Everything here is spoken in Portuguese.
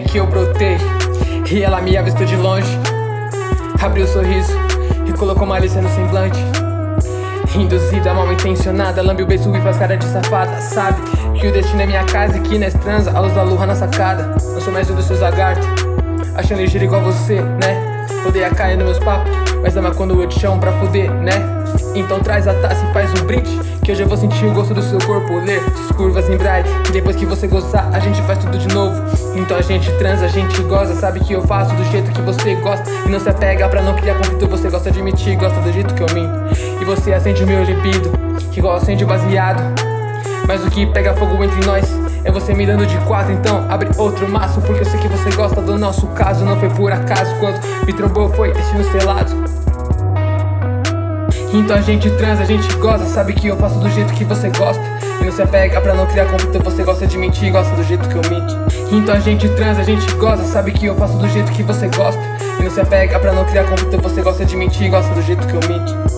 que eu brotei e ela me avistou de longe. Abriu o sorriso e colocou malícia no semblante. Induzida, mal intencionada, lambe o beiço e faz cara de safada. Sabe que o destino é minha casa e que nós transa a luz da lua na sacada. Não sou mais um dos seus lagartos, achando ligeiro igual você, né? Odeia cair nos meus papos, mas ama quando eu te chamo pra fuder, né? Então traz a taça e faz um brinde, que hoje eu vou sentir o gosto do seu corpo, ler suas curvas em braille. E depois que você gostar, a gente faz tudo de novo. Então a gente transa, a gente goza. Sabe que eu faço do jeito que você gosta e não se apega pra não criar conflito. Você gosta de mentir, gosta do jeito que eu minto. E você acende o meu libido, que igual acende o baseado. Mas o que pega fogo entre nós é você me dando de quatro. Então abre outro maço, porque eu sei que você gosta do nosso caso. Não foi por acaso, quando me trombou foi destino selado. Então a gente transa, a gente goza. Sabe que eu faço do jeito que você gosta e não se apega pra não criar conflito. Você gosta de mentir, gosta do jeito que eu minto. Então a gente transa, a gente goza. Sabe que eu faço do jeito que você gosta e não se apega pra não criar conflito. Você gosta de mentir, gosta do jeito que eu minto.